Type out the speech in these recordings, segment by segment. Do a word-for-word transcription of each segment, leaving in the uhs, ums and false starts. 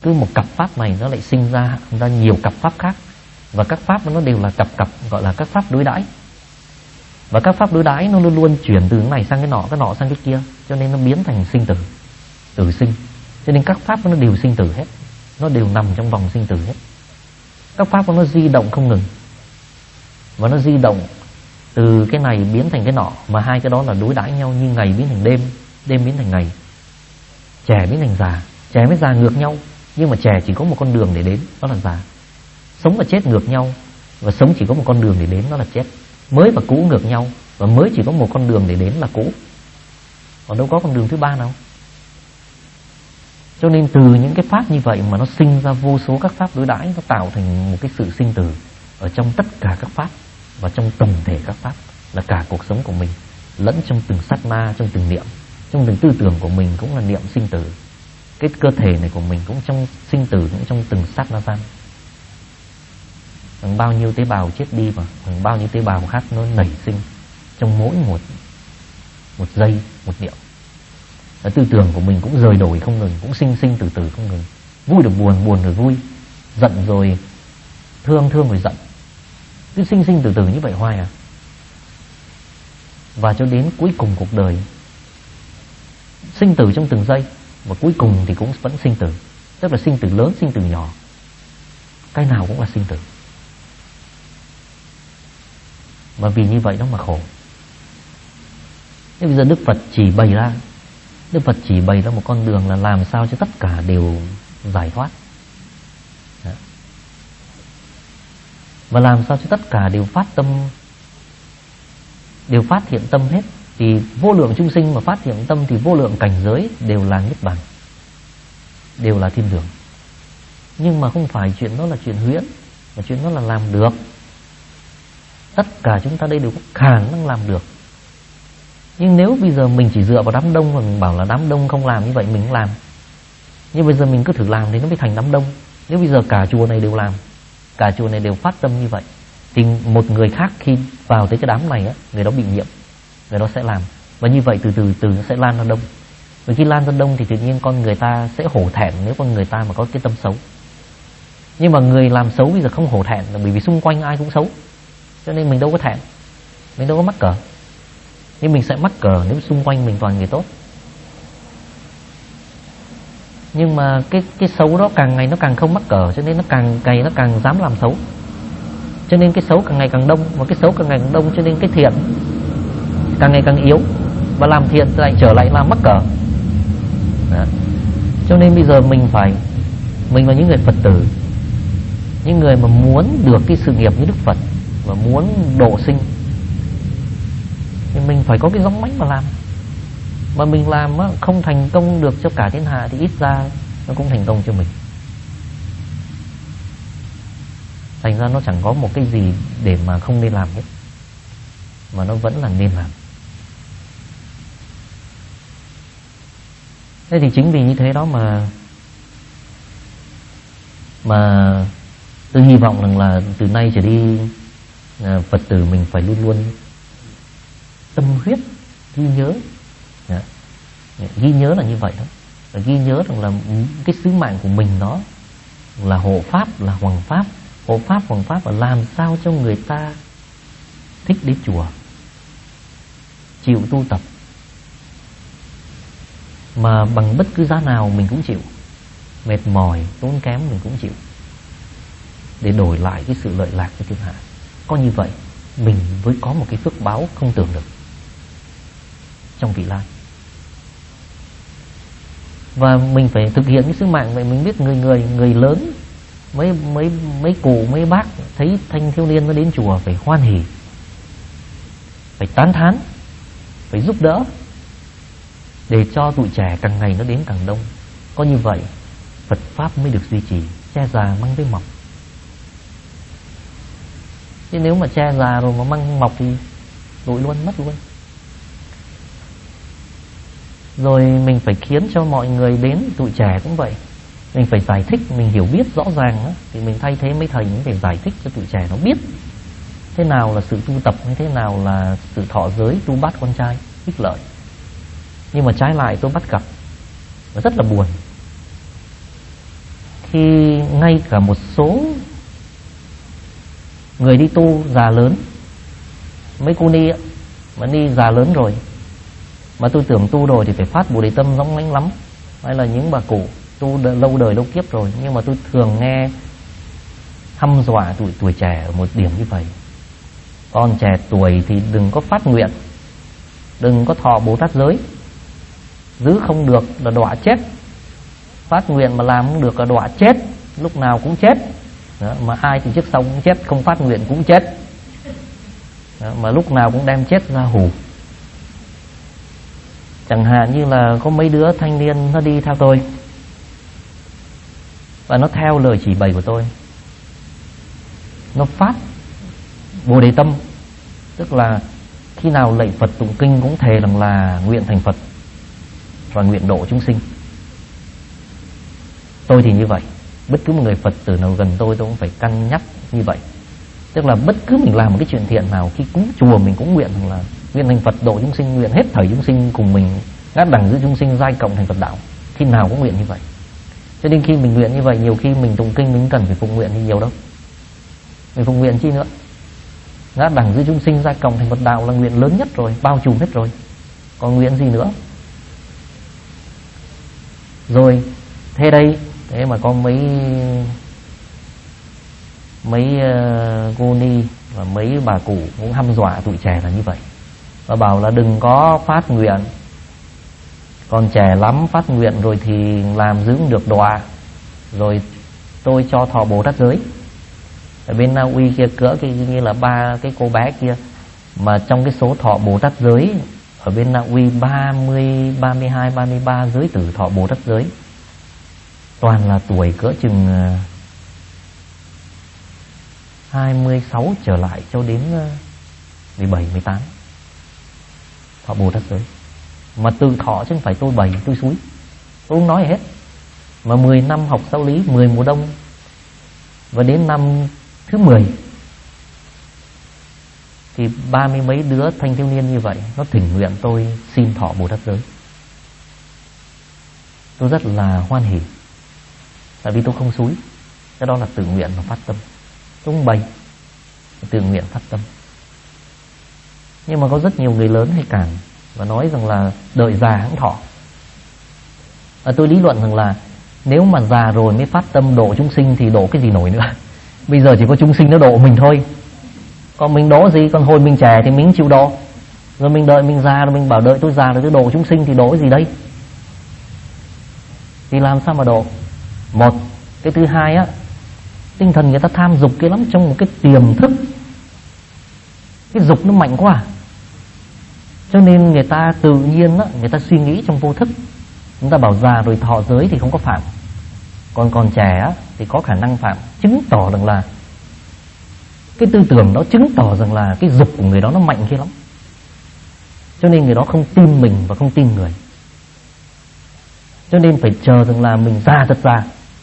cứ một cặp pháp này nó lại sinh ra ra nhiều cặp pháp khác, và các pháp nó đều là cặp cặp, gọi là các pháp đối đãi. Và các pháp đối đãi nó luôn luôn chuyển từ cái này sang cái nọ, cái nọ sang cái kia, cho nên nó biến thành sinh tử, tử sinh. Cho nên các pháp nó đều sinh tử hết, nó đều nằm trong vòng sinh tử hết. Các pháp nó di động không ngừng, và nó di động từ cái này biến thành cái nọ, mà hai cái đó là đối đãi nhau, như ngày biến thành đêm, đêm biến thành ngày, trẻ biến thành già, trẻ với già ngược nhau, nhưng mà trẻ chỉ có một con đường để đến, đó là già. Sống và chết ngược nhau, và sống chỉ có một con đường để đến, đó là chết. Mới và cũ ngược nhau, và mới chỉ có một con đường để đến là cũ, còn đâu có con đường thứ ba nào. Cho nên từ những cái pháp như vậy mà nó sinh ra vô số các pháp đối đãi, nó tạo thành một cái sự sinh tử ở trong tất cả các pháp, và trong tổng thể các pháp là cả cuộc sống của mình, lẫn trong từng sát na, trong từng niệm, trong từng tư tưởng của mình cũng là niệm sinh tử. Cái cơ thể này của mình cũng trong sinh tử, cũng trong từng sát na gian. Bằng bao nhiêu tế bào chết đi, mà bằng bao nhiêu tế bào khác nó nảy sinh trong mỗi một một giây, một niệm. Và tư tưởng của mình cũng rời đổi không ngừng, cũng sinh sinh tử tử không ngừng. Vui được buồn, buồn rồi vui, giận rồi thương, thương rồi giận, cứ sinh sinh tử tử như vậy hoài à. Và cho đến cuối cùng cuộc đời, sinh tử trong từng giây, và cuối cùng thì cũng vẫn sinh tử. Tức là sinh tử lớn, sinh tử nhỏ, cái nào cũng là sinh tử. Và vì như vậy đó mà khổ. Thế bây giờ Đức Phật chỉ bày ra, Đức Phật chỉ bày ra một con đường là làm sao cho tất cả đều giải thoát. Đó. Và làm sao cho tất cả đều phát tâm, đều phát hiện tâm hết. Thì vô lượng chúng sinh mà phát hiện tâm thì vô lượng cảnh giới đều là niết bàn, đều là thiên đường. Nhưng mà không phải chuyện đó là chuyện huyễn, mà chuyện đó là làm được. Tất cả chúng ta đây đều có khả năng làm được. Nhưng nếu bây giờ mình chỉ dựa vào đám đông và mình bảo là đám đông không làm như vậy mình cũng làm, nhưng bây giờ mình cứ thử làm thì nó mới thành đám đông. Nếu bây giờ cả chùa này đều làm, cả chùa này đều phát tâm như vậy, thì một người khác khi vào tới cái đám này á, người đó bị nhiễm, người đó sẽ làm. Và như vậy từ từ từ nó sẽ lan ra đông. Và khi lan ra đông thì tự nhiên con người ta sẽ hổ thẹn nếu con người ta mà có cái tâm xấu. Nhưng mà người làm xấu bây giờ không hổ thẹn là bởi vì xung quanh ai cũng xấu, cho nên mình đâu có thẹn, mình đâu có mắc cỡ. Nhưng mình sẽ mắc cỡ nếu xung quanh mình toàn người tốt. Nhưng mà cái cái xấu đó càng ngày nó càng không mắc cỡ, cho nên nó càng ngày nó càng dám làm xấu. Cho nên cái xấu càng ngày càng đông, và cái xấu càng ngày càng đông, cho nên cái thiện càng ngày càng yếu, và làm thiện lại trở lại làm mắc cỡ. Đó. Cho nên bây giờ mình phải, mình là những người Phật tử, những người mà muốn được cái sự nghiệp như Đức Phật và muốn độ sinh, thì mình phải có cái dũng mãnh mà làm. Mà mình làm á, không thành công được cho cả thiên hạ thì ít ra nó cũng thành công cho mình. Thành ra nó chẳng có một cái gì để mà không nên làm hết, mà nó vẫn là nên làm. Thế thì chính vì như thế đó mà Mà tôi hy vọng rằng là từ nay trở đi, Phật tử mình phải luôn luôn tâm huyết ghi nhớ. Đó. Ghi nhớ là như vậy đó. Và ghi nhớ rằng là cái sứ mạng của mình đó là hộ pháp, là hoằng pháp. Hộ pháp, hoằng pháp là làm sao cho người ta thích đến chùa, chịu tu tập, mà bằng bất cứ giá nào mình cũng chịu, mệt mỏi, tốn kém mình cũng chịu, để đổi lại cái sự lợi lạc cho thiên hạ. Có như vậy mình mới có một cái phước báo không tưởng được trong vị lai. Và mình phải thực hiện cái sứ mạng vậy. Mình biết người người người lớn, mấy mấy mấy cụ mấy bác thấy thanh thiếu niên nó đến chùa phải hoan hỉ, phải tán thán, phải giúp đỡ, để cho tụi trẻ càng ngày nó đến càng đông. Có như vậy Phật pháp mới được duy trì. Che già măng với mọc. Chứ nếu mà che già rồi mà măng mọc thì lụi luôn, mất luôn. Rồi mình phải khiến cho mọi người đến, tụi trẻ cũng vậy, mình phải giải thích, mình hiểu biết rõ ràng đó, thì mình thay thế mấy thầy mình phải giải thích cho tụi trẻ nó biết thế nào là sự tu tập, như thế nào là sự thọ giới tu bát con trai ích lợi. Nhưng mà trái lại tôi bắt gặp, nó rất là buồn. khi ngay cả một số người đi tu già lớn, mấy cô ni mà ni già lớn rồi mà tôi tưởng tu rồi thì phải phát Bồ Đề Tâm giống lánh lắm, hay là những bà cụ tu đ- lâu đời lâu kiếp rồi, nhưng mà tôi thường nghe hăm dọa tuổi tuổi trẻ ở một điểm như vậy: con trẻ tuổi thì đừng có phát nguyện, đừng có thọ Bồ Tát giới, giữ không được là đọa chết, phát nguyện mà làm không được là đọa chết, lúc nào cũng chết. Đó, mà ai thì trước sau cũng chết, không phát nguyện cũng chết. Đó, mà lúc nào cũng đem chết ra hù. Chẳng hạn như là có mấy đứa thanh niên nó đi theo tôi và nó theo lời chỉ bày của tôi, nó phát Bồ Đề Tâm, tức là khi nào lạy Phật tụng kinh cũng thề rằng là nguyện thành Phật và nguyện độ chúng sinh. Tôi thì như vậy, bất cứ một người Phật tử nào gần tôi tôi cũng phải cân nhắc như vậy. Tức là bất cứ mình làm một cái chuyện thiện nào, khi cúng chùa mình cũng nguyện rằng là nguyện thành Phật độ chúng sinh, nguyện hết thảy chúng sinh cùng mình ngát đẳng giữ chúng sinh giai cộng thành Phật đạo. Khi nào cũng nguyện như vậy. Cho nên khi mình nguyện như vậy, nhiều khi mình tụng kinh mình cần phải phụng nguyện thì nhiều đâu. Mình phụng nguyện chi nữa? Ngát đẳng giữ chúng sinh giai cộng thành Phật đạo là nguyện lớn nhất rồi, bao trùm hết rồi. Còn nguyện gì nữa? Rồi, thế đây, thế mà có mấy mấy uh, cô ni và mấy bà cụ cũng hăm dọa tụi trẻ là như vậy, và bảo là đừng có phát nguyện, còn trẻ lắm phát nguyện rồi thì làm giữ được đọa. Rồi tôi cho thọ Bồ Tát giới. Ở bên Na Uy kia cỡ cái như là ba cái cô bé kia, mà trong cái số thọ Bồ Tát giới ở bên Na Uy ba mươi, ba mươi hai, ba mươi ba giới tử thọ Bồ Tát giới, toàn là tuổi cỡ chừng hai mươi sáu trở lại cho đến mười bảy, mười tám thọ Bồ Tát giới. Mà tự thọ chứ không phải tôi bày, tôi xúi, tôi không nói gì hết. Mà mười năm học giáo lý, mười mùa đông, và đến năm thứ mười thì ba mươi mấy đứa thanh thiếu niên như vậy nó thỉnh nguyện tôi xin thọ Bồ Tát giới. Tôi rất là hoan hỉ, tại vì tôi không xúi, cái đó là tự nguyện và phát tâm. Tôi không bày, tự nguyện phát tâm. Nhưng mà có rất nhiều người lớn hay cản và nói rằng là đợi già hãng thọ. À, tôi lý luận rằng là nếu mà già rồi mới phát tâm độ chúng sinh thì độ cái gì nổi nữa. Bây giờ chỉ có chúng sinh nó độ mình thôi, còn mình độ gì? Còn hồi mình trẻ thì mình chịu độ, rồi mình đợi mình già rồi mình bảo đợi tôi già rồi tôi độ chúng sinh thì độ cái gì đây? Thì làm sao mà độ? Một, cái thứ hai á, tinh thần người ta tham dục kia lắm, trong một cái tiềm thức, cái dục nó mạnh quá, cho nên người ta tự nhiên á, người ta suy nghĩ trong vô thức. Người ta bảo già rồi thọ giới thì không có phạm, còn còn trẻ á, thì có khả năng phạm, chứng tỏ rằng là cái tư tưởng đó chứng tỏ rằng là cái dục của người đó nó mạnh kia lắm, cho nên người đó không tin mình và không tin người, cho nên phải chờ rằng là mình già thật già.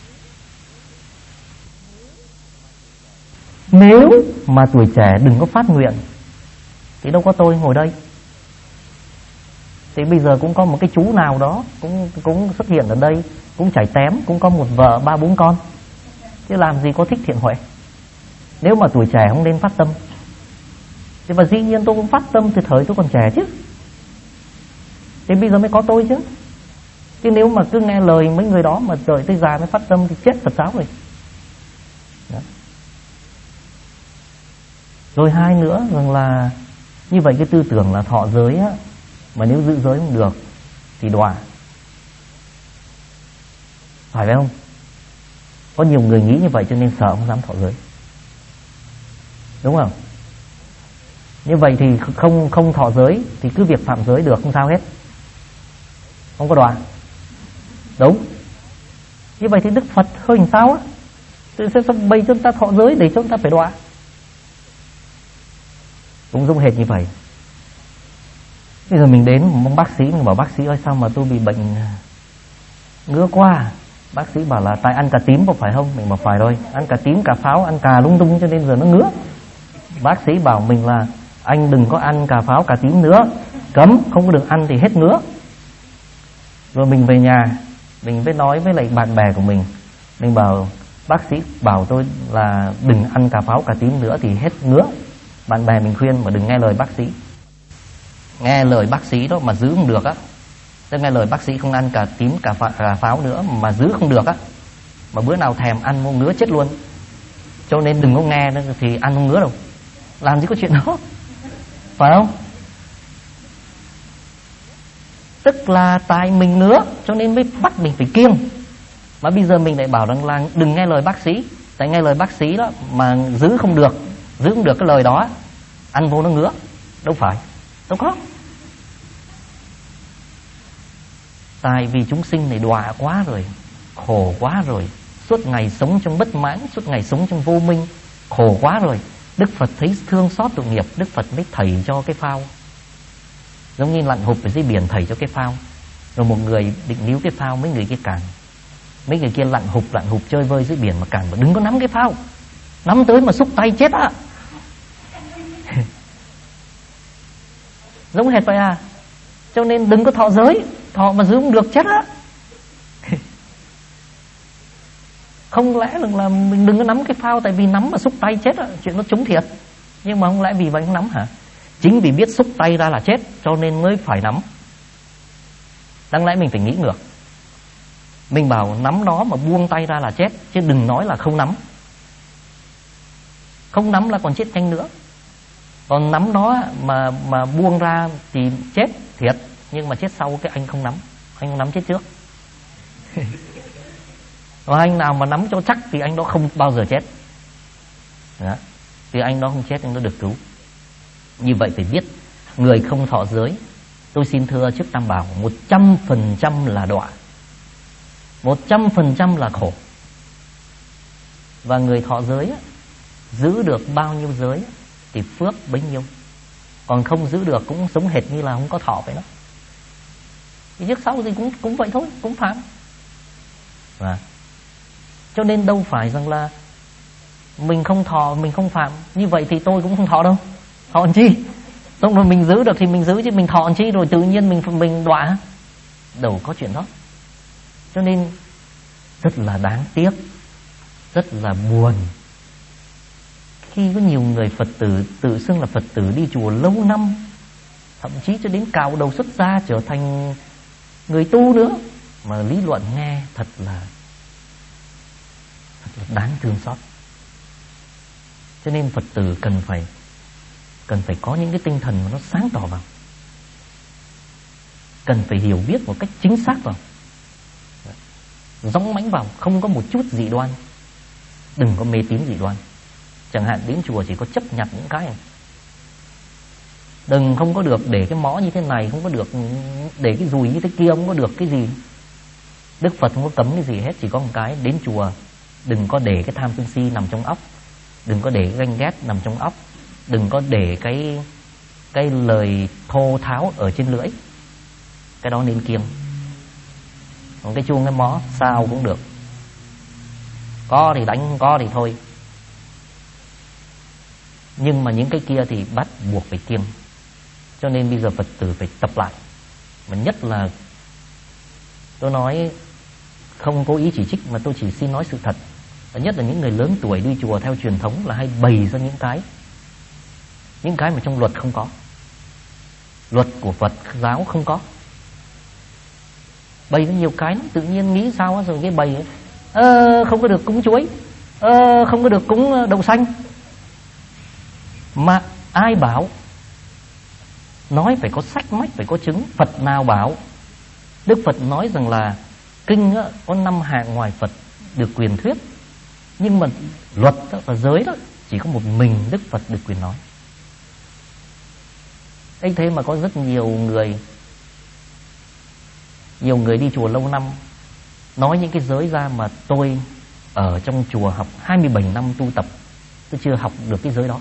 Nếu mà tuổi trẻ đừng có phát nguyện thì đâu có tôi ngồi đây. Thì bây giờ cũng có một cái chú nào đó cũng cũng xuất hiện ở đây, cũng chảy tém, cũng có một vợ ba bốn con, chứ làm gì có thích thiện huệ. Nếu mà tuổi trẻ không nên phát tâm thì và dĩ nhiên tôi cũng phát tâm từ thời tôi còn trẻ chứ, thì bây giờ mới có tôi chứ. Chứ nếu mà cứ nghe lời mấy người đó mà đợi tới già mới phát tâm thì chết Phật giáo rồi. Đó. Rồi hai nữa rằng là như vậy, cái tư tưởng là thọ giới á, mà nếu giữ giới không được thì đọa, phải không? Có nhiều người nghĩ như vậy cho nên sợ không dám thọ giới, đúng không? Như vậy thì không không thọ giới thì cứ việc phạm giới được, không sao hết, không có đọa. Đúng. Như vậy thì Đức Phật hơi làm sao á, tự sẽ bày cho chúng ta thọ giới để cho chúng ta phải đọa. Cũng giống hệt như vậy. Bây giờ mình đến một bác sĩ, mình bảo bác sĩ ơi sao mà tôi bị bệnh ngứa quá. Bác sĩ bảo là tại ăn cà tím có phải không? Mình bảo phải rồi, ăn cà tím, cà pháo, ăn cà lung tung cho nên giờ nó ngứa. Bác sĩ bảo mình là anh đừng có ăn cà pháo, cà tím nữa, cấm, không có được ăn thì hết ngứa. Rồi mình về nhà, mình mới nói với lại bạn bè của mình, Mình bảo bác sĩ bảo tôi là đừng ăn cà pháo cà tím nữa thì hết ngứa. Bạn bè mình khuyên mà đừng nghe lời bác sĩ. Nghe lời bác sĩ đó mà giữ không được á, tức nghe lời bác sĩ không ăn cà tím cà, phá, cà pháo nữa mà giữ không được á, mà bữa nào thèm ăn mua ngứa chết luôn. Cho nên đừng có nghe nữa thì ăn không ngứa đâu. Làm gì có chuyện đó, phải không? Tức là tại mình ngứa cho nên mới bắt mình phải kiêng. Mà bây giờ mình lại bảo rằng là đừng nghe lời bác sĩ. Tại nghe lời bác sĩ đó mà giữ không được, giữ không được cái lời đó, ăn vô nó ngứa. Đâu phải, đâu có. Tại vì chúng sinh này đọa quá rồi, khổ quá rồi, suốt ngày sống trong bất mãn, suốt ngày sống trong vô minh, khổ quá rồi. Đức Phật thấy thương xót tội nghiệp, Đức Phật mới thầy cho cái phao. Giống như lặn hụp ở dưới biển thầy cho cái phao. Rồi một người định níu cái phao, mấy người kia cản. Mấy người kia lặn hụp lặn hụp chơi vơi dưới biển mà cản, mà đừng có nắm cái phao, nắm tới mà xúc tay chết á. Giống hệt vậy à. Cho nên đừng có thọ giới, thọ mà giữ không được chết á. Không lẽ là mình đừng có nắm cái phao, tại vì nắm mà xúc tay chết á, chuyện nó trúng thiệt. Nhưng mà không lẽ vì vậy không nắm hả? Chính vì biết xúc tay ra là chết cho nên mới phải nắm. Đáng lẽ mình phải nghĩ ngược. Mình bảo nắm nó mà buông tay ra là chết, chứ đừng nói là không nắm. Không nắm là còn chết nhanh nữa. Còn nắm nó mà mà buông ra thì chết thiệt, nhưng mà chết sau cái anh không nắm, anh không nắm chết trước. Và anh nào mà nắm cho chắc thì anh đó không bao giờ chết. Đó. Thì anh đó không chết, anh đó được cứu. Như vậy phải biết, người không thọ giới, tôi xin thưa trước Tam Bảo, một trăm phần trăm là đọa, một trăm phần trăm là khổ. Và người thọ giới giữ được bao nhiêu giới thì phước bấy nhiêu. Còn không giữ được cũng sống hệt như là không có thọ vậy đó. Thì trước sau thì cũng cũng vậy thôi, cũng phạm. Và cho nên đâu phải rằng là mình không thọ, mình không phạm. Như vậy thì tôi cũng không thọ đâu. Thọ làm chi? Xong rồi mình giữ được thì mình giữ, chứ mình thọ làm chi rồi tự nhiên mình mình đọa. Đâu có chuyện đó. Cho nên rất là đáng tiếc, rất là buồn khi có nhiều người Phật tử tự xưng là Phật tử đi chùa lâu năm, thậm chí cho đến cạo đầu xuất gia trở thành người tu nữa, mà lý luận nghe thật là thật là đáng thương xót. Cho nên Phật tử cần phải cần phải có những cái tinh thần mà nó sáng tỏ vào, cần phải hiểu biết một cách chính xác vào, dõng mãnh vào, không có một chút dị đoan, đừng có mê tín dị đoan. Chẳng hạn đến chùa chỉ có chấp nhặt những cái này. Đừng không có được để cái mõ như thế này, không có được để cái dùi như thế kia, không có được cái gì. Đức Phật không có cấm cái gì hết, chỉ có một cái, đến chùa đừng có để cái tham sân si nằm trong óc, đừng có để cái ganh ghét nằm trong óc, đừng có để cái cái lời thô tháo ở trên lưỡi. Cái đó nên kiêng. Còn cái chuông cái mõ sao cũng được, có thì đánh, không có thì thôi. Nhưng mà những cái kia thì bắt buộc phải kiêng. Cho nên bây giờ Phật tử phải tập lại. Mà nhất là tôi nói không cố ý chỉ trích, mà tôi chỉ xin nói sự thật. Và nhất là những người lớn tuổi đi chùa theo truyền thống là hay bày ra những cái Những cái mà trong luật không có, luật của Phật giáo không có. Bày ra nhiều cái tự nhiên nghĩ sao rồi cái bày ấy. Ờ, không có được cúng chuối, ờ, không có được cúng đậu xanh. Mà ai bảo? Nói phải có sách mách, phải có chứng. Phật nào bảo? Đức Phật nói rằng là kinh á, có năm hạng ngoài Phật được quyền thuyết, nhưng mà luật đó, và giới đó chỉ có một mình Đức Phật được quyền nói. ấy thế mà có rất nhiều người Nhiều người đi chùa lâu năm nói những cái giới ra, mà tôi ở trong chùa học hai mươi bảy năm tu tập, tôi chưa học được cái giới đó.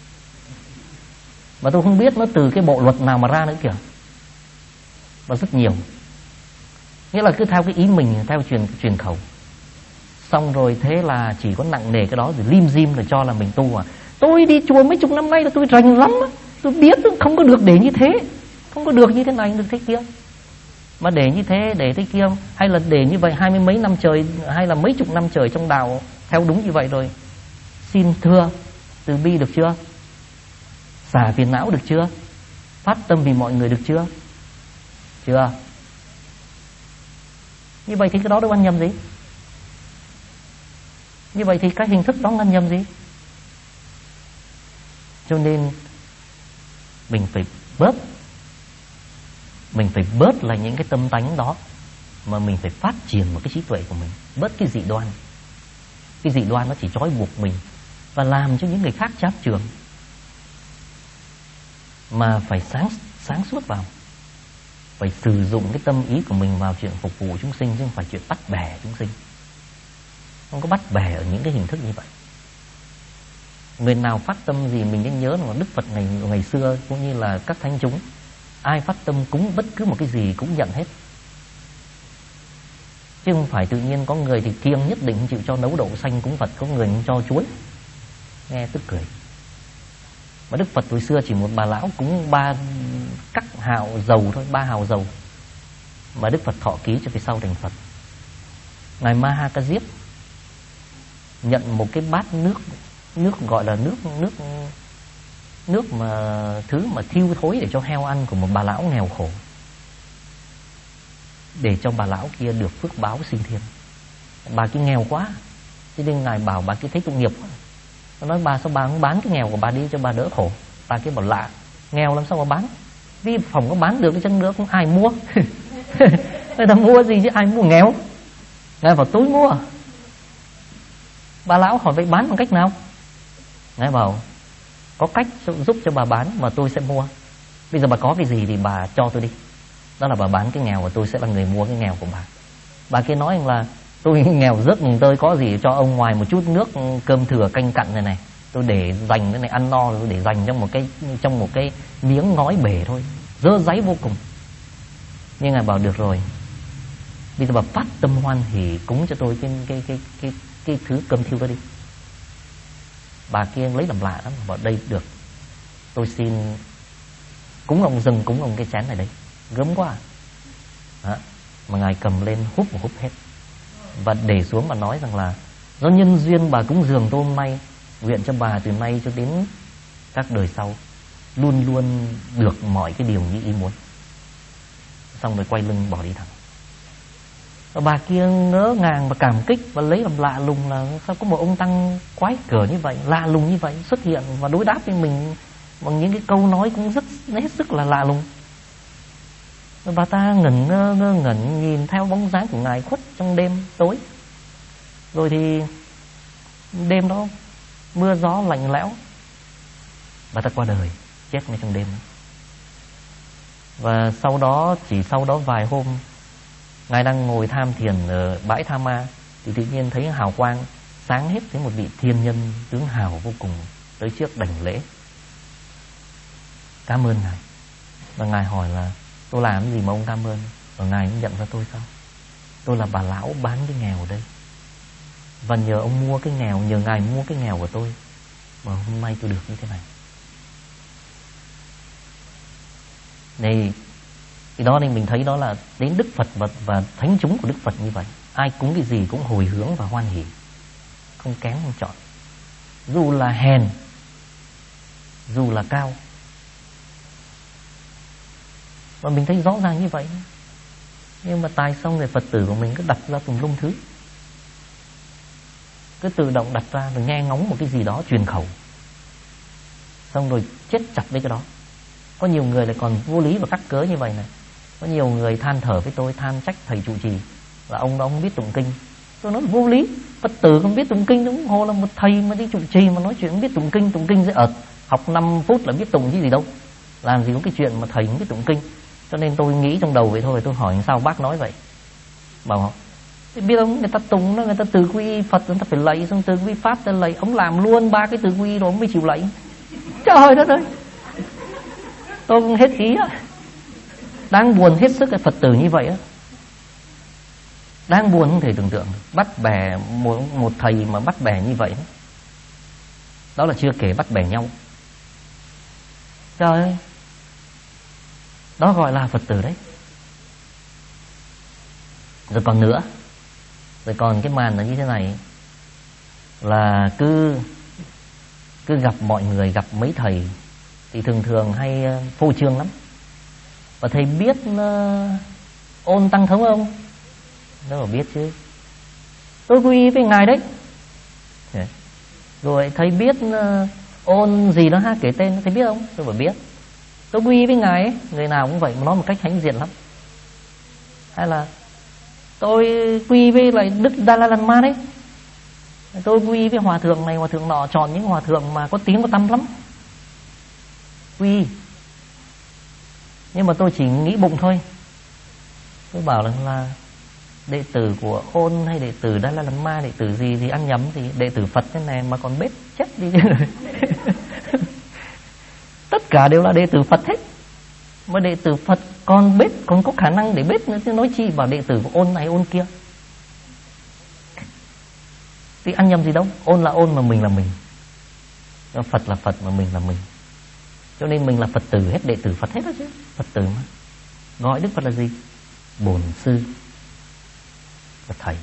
Mà tôi không biết nó từ cái bộ luật nào mà ra nữa kìa. Và rất nhiều. Nghĩa là cứ theo cái ý mình, theo truyền truyền khẩu. Xong rồi thế là chỉ có nặng nề cái đó, rồi lim dim rồi cho là mình tu à. Tôi đi chùa mấy chục năm nay là tôi rành lắm á. Tôi biết không có được để như thế, không có được như thế này, được thế kia. Mà để như thế, để thế kia, hay là để như vậy hai mươi mấy năm trời, hay là mấy chục năm trời trong đạo theo đúng như vậy rồi, xin thưa từ bi được chưa? Xả phiền não được chưa? Phát tâm vì mọi người được chưa? Chưa. Như vậy thì cái đó đâu ăn nhầm gì? Như vậy thì cái hình thức đó ăn nhầm gì? Cho nên mình phải bớt Mình phải bớt là những cái tâm tánh đó, mà mình phải phát triển một cái trí tuệ của mình. Bớt cái dị đoan. Cái dị đoan nó chỉ trói buộc mình và làm cho những người khác chán chường. Mà phải sáng sáng suốt vào, phải sử dụng cái tâm ý của mình vào chuyện phục vụ chúng sinh, chứ không phải chuyện bắt bẻ chúng sinh. Không có bắt bẻ ở những cái hình thức như vậy. Người nào phát tâm gì mình nên nhớ là Đức Phật ngày ngày xưa cũng như là các thánh chúng, ai phát tâm cúng bất cứ một cái gì cũng nhận hết. Chứ không phải tự nhiên có người thì kiêng nhất định chịu cho nấu đậu xanh cúng Phật, có người cho chuối. Nghe tức cười. Mà Đức Phật hồi xưa chỉ một bà lão cúng ba các hào dầu thôi, ba hào dầu, mà Đức Phật thọ ký cho về sau thành Phật. Ngài Ma Ha Ca Diếp nhận một cái bát nước, nước gọi là nước nước nước mà thứ mà thiêu thối để cho heo ăn của một bà lão nghèo khổ, để cho bà lão kia được phước báo sinh thiên. Bà kia nghèo quá, cho nên Ngài bảo bà kia thấy tội nghiệp quá. Nó nói bà sao bà không bán cái nghèo của bà đi cho bà đỡ khổ. Bà kia bảo lạ, nghèo làm sao mà bán, vì phòng có bán được cái chân nữa cũng ai mua. Người ta mua gì chứ ai mua nghèo. Ngài bảo tôi mua. Bà lão hỏi vậy bán bằng cách nào? Ngài bảo có cách giúp cho bà bán mà tôi sẽ mua. Bây giờ bà có cái gì thì bà cho tôi đi, đó là bà bán cái nghèo và tôi sẽ là người mua cái nghèo của bà. Bà kia nói là tôi nghèo rất, tôi có gì cho ông ngoài một chút nước cơm thừa canh cặn này này, tôi để dành cái này ăn no rồi để dành trong một cái trong một cái miếng ngói bể thôi, dơ dáy vô cùng. Nhưng Ngài bảo được rồi, bây giờ bà phát tâm hoan hỉ cúng cho tôi cái cái cái cái cái thứ cơm thiêu đó đi. Bà kia lấy làm lạ lắm, bảo đây được, tôi xin cúng ông dâng cúng ông cái chén này đấy, gớm quá. Đó. Mà Ngài cầm lên húp một húp hết và để xuống và nói rằng là do nhân duyên bà cúng dường tôi hôm nay, nguyện cho bà từ nay cho đến các đời sau luôn luôn được mọi cái điều như ý muốn. Xong rồi quay lưng bỏ đi thẳng. Và bà kia ngỡ ngàng và cảm kích và lấy làm lạ lùng là sao có một ông tăng quái cở như vậy, lạ lùng như vậy xuất hiện và đối đáp với mình bằng những cái câu nói cũng rất hết sức là lạ lùng. Và bà ta ngẩn ngơ, ngơ ngẩn nhìn theo bóng dáng của Ngài khuất trong đêm tối. Rồi thì đêm đó mưa gió lạnh lẽo, bà ta qua đời, chết ngay trong đêm. Và sau đó, chỉ sau đó vài hôm, Ngài đang ngồi tham thiền ở bãi Tha Ma thì tự nhiên thấy hào quang sáng hết, thấy một vị thiên nhân tướng hào vô cùng tới trước đảnh lễ, cảm ơn Ngài. Và Ngài hỏi là tôi làm gì mà ông cảm ơn? Và Ngài cũng nhận ra tôi sao? Tôi là bà lão bán cái nghèo ở đây, và nhờ ông mua cái nghèo, nhờ Ngài mua cái nghèo của tôi mà hôm nay tôi được như thế này. Này, thì đó nên mình thấy đó là đến Đức Phật và, và thánh chúng của Đức Phật như vậy, ai cúng cái gì cũng hồi hướng và hoan hỉ, không kén không chọn, dù là hèn dù là cao. Và mình thấy rõ ràng như vậy. Nhưng mà tại sao người Phật tử của mình cứ đặt ra tùm lum thứ, cứ tự động đặt ra rồi nghe ngóng một cái gì đó truyền khẩu, xong rồi chết chặt với cái đó. Có nhiều người lại còn vô lý và cắt cớ như vậy này. Có nhiều người than thở với tôi, than trách thầy trụ trì là ông đó không biết tụng kinh. Tôi nói vô lý, Phật tử không biết tụng kinh, đúng hồ là một thầy mà đi trụ trì mà nói chuyện không biết tụng kinh. Tụng kinh dễ ợt, học năm phút là biết tụng chứ gì đâu, làm gì có cái chuyện mà thầy không biết tụng kinh. Cho nên tôi nghĩ trong đầu vậy thôi, tôi hỏi sao bác nói vậy. Bảo biết không, người ta tụng nó, người ta từ quy Phật, người ta phải lạy, xong từ quy Pháp ta lạy. Ông làm luôn ba cái từ quy rồi ông mới chịu lạy. Trời đất ơi, tôi cũng hết ý á. Đáng buồn hết sức cái Phật tử như vậy á, đáng buồn không thể tưởng tượng. Bắt bẻ một, một thầy mà bắt bẻ như vậy đó. Đó là chưa kể bắt bẻ nhau. Trời ơi, đó gọi là Phật tử đấy. Rồi còn nữa, rồi còn cái màn là như thế này, là cứ cứ gặp mọi người, gặp mấy thầy thì thường thường hay phô trương lắm. Và thầy biết uh, ôn tăng thống không? Nó bảo biết chứ. Tôi quy y với ngài đấy. Rồi thầy biết uh, ôn gì đó ha, kể tên thầy biết không? Tôi bảo biết. Tôi quy y với ngài ấy. Người nào cũng vậy, mà nói một cách hãnh diện lắm. Hay là tôi quy y với lại Đức Dalai Lama đấy, tôi quy y với hòa thượng này hòa thượng nọ, chọn những hòa thượng mà có tiếng có tăm lắm quy y. Nhưng mà tôi chỉ nghĩ bụng thôi. Tôi bảo là, là đệ tử của ôn hay đệ tử Dalai Lama, đệ tử gì thì ăn nhầm, thì đệ tử Phật thế này mà còn bết chết đi chứ. Tất cả đều là đệ tử Phật hết, mà đệ tử Phật còn bết, còn có khả năng để bết nữa, chứ nói chi bảo đệ tử của ôn này ôn kia. Thì ăn nhầm gì đâu, ôn là ôn mà mình là mình, Phật là Phật mà mình là mình. Cho nên mình là Phật tử hết, đệ tử Phật hết đó chứ. Phật tử mà gọi Đức Phật là gì? Bổn sư là thầy.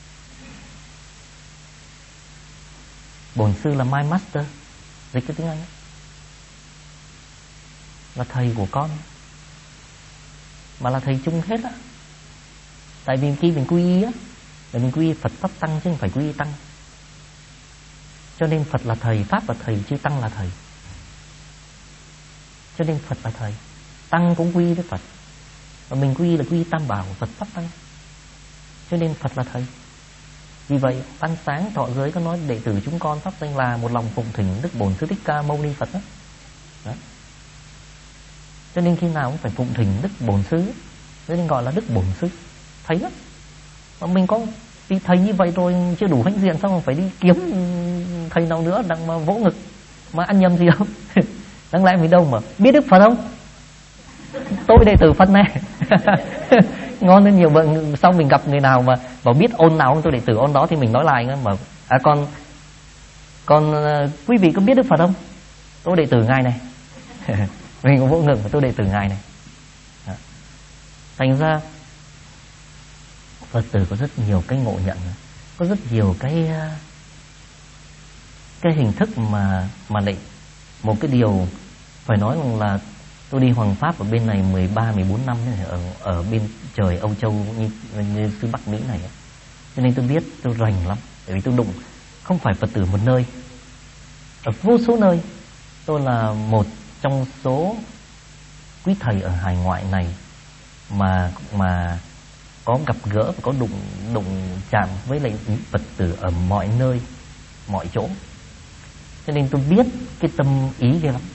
Bổn sư là my master, dịch cái tiếng Anh ấy. Là thầy của con, mà là thầy chung hết á. Tại vì khi mình quy y á, là mình quy y Phật Pháp Tăng chứ không phải quy y Tăng. Cho nên Phật là thầy, Pháp là thầy, chứ Tăng là thầy. Cho nên Phật là thầy, Tăng cũng quy y với Phật, và mình quy y là quy y Tam Bảo của Phật Pháp Tăng. Cho nên Phật là thầy. Vì vậy Tăng Sáng Thọ Giới có nói đệ tử chúng con pháp danh là một lòng phụng thỉnh Đức Bổn Sư Thích Ca Mâu Ni Phật đó. Đó. Cho nên khi nào cũng phải phụng thỉnh Đức Bổn Sư, cho nên gọi là Đức Bổn Sư, thầy đó. Mà mình có vì thầy như vậy rồi chưa đủ hãnh diện, sao mà phải đi kiếm thầy nào nữa đặng mà vỗ ngực mà ăn nhầm gì đâu. Đáng lẽ mình đâu mà biết Đức Phật không? Tôi đệ tử Phật này. Ngon hơn nhiều. Vợ sau mình gặp người nào mà bảo biết ôn nào không, tôi đệ tử ôn đó, thì mình nói lại mà à con con uh, quý vị có biết Đức Phật không? Tôi đệ tử ngài này. Mình cũng vỗ ngực mà tôi đệ tử ngài này. Đó. Thành ra Phật tử có rất nhiều cái ngộ nhận, có rất nhiều cái cái hình thức mà mà lại một cái điều phải nói rằng là tôi đi Hoàng Pháp ở bên này mười ba mười bốn năm này, ở ở bên trời Âu Châu như, như xứ Bắc Mỹ này, cho nên tôi biết, tôi rành lắm. Bởi vì tôi đụng không phải Phật tử một nơi, ở vô số nơi. Tôi là một trong số quý thầy ở hải ngoại này mà mà có gặp gỡ và có đụng đụng chạm với lại Phật tử ở mọi nơi, mọi chỗ. Cho nên tôi biết cái tâm ý kia lắm.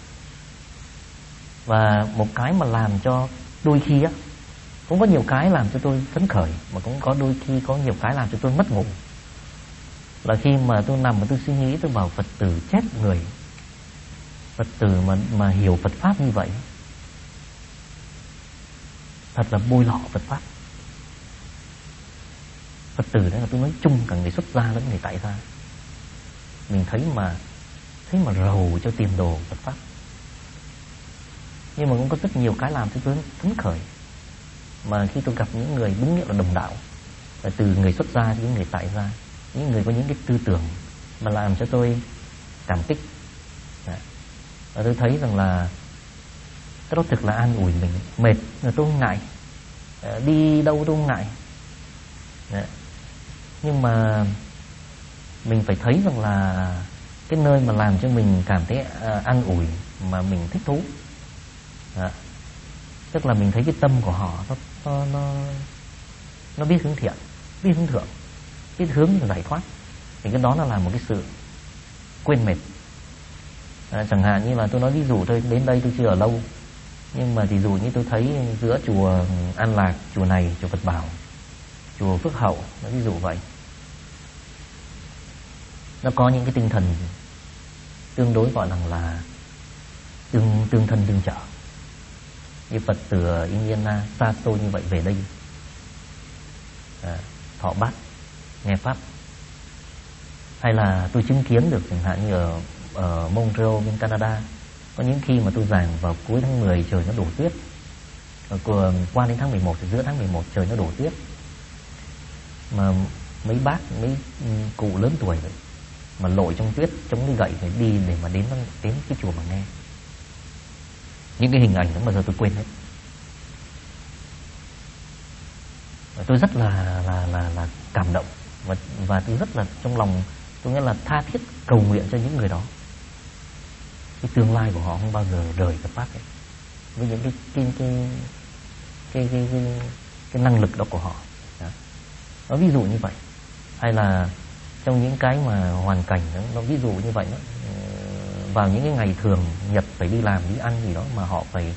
Và một cái mà làm cho đôi khi á, cũng có nhiều cái làm cho tôi phấn khởi, mà cũng có đôi khi có nhiều cái làm cho tôi mất ngủ. Là khi mà tôi nằm và tôi suy nghĩ, tôi bảo Phật tử chết người, Phật tử mà mà hiểu Phật Pháp như vậy thật là bôi lọ Phật Pháp. Phật tử đấy là tôi nói chung cả người xuất gia lẫn người tại gia, mình thấy mà thấy mà rầu cho tiền đồ Phật Pháp. Nhưng mà cũng có rất nhiều cái làm cho tôi phấn khởi, mà khi tôi gặp những người đúng nghĩa là đồng đạo, là từ người xuất gia đến người tại gia, những người có những cái tư tưởng mà làm cho tôi cảm kích. Và tôi thấy rằng là cái đó thực là an ủi mình. Mệt là tôi không ngại, đi đâu tôi không ngại. Nhưng mà mình phải thấy rằng là cái nơi mà làm cho mình cảm thấy an ủi, mà mình thích thú, đó. Tức là mình thấy cái tâm của họ nó nó nó, nó biết hướng thiện, biết hướng thượng, biết hướng giải thoát, thì cái đó nó là một cái sự quên mệt. À, chẳng hạn như là tôi nói ví dụ thôi, đến đây tôi chưa ở lâu, nhưng mà thì dù như tôi thấy giữa chùa An Lạc, chùa này, chùa Phật Bảo, chùa Phước Hậu, nói ví dụ vậy, nó có những cái tinh thần tương đối gọi rằng là tương tương thân tương trợ. Như Phật tử Indiana xa xôi như vậy về đây, à, thọ bát, nghe pháp. Hay là tôi chứng kiến được chẳng hạn như ở, ở Montreal bên Canada, có những khi mà tôi giảng vào cuối tháng mười trời nó đổ tuyết, qua đến tháng mười một, giữa tháng mười một trời nó đổ tuyết, mà mấy bác, mấy cụ lớn tuổi vậy mà lội trong tuyết chống cái gậy phải đi để mà đến đến cái chùa mà nghe. Những cái hình ảnh đó mà giờ tôi quên hết. Và tôi rất là là là là cảm động và và tôi rất là trong lòng tôi nghĩa là tha thiết cầu nguyện cho những người đó. Cái tương lai của họ không bao giờ rời Phật pháp ấy. Với những cái cái cái cái cái, cái, cái năng lực đó của họ. Đó. Nó ví dụ như vậy. Hay là trong những cái mà hoàn cảnh đó, nó ví dụ như vậy đó, vào những cái ngày thường nhật phải đi làm đi ăn gì đó mà họ phải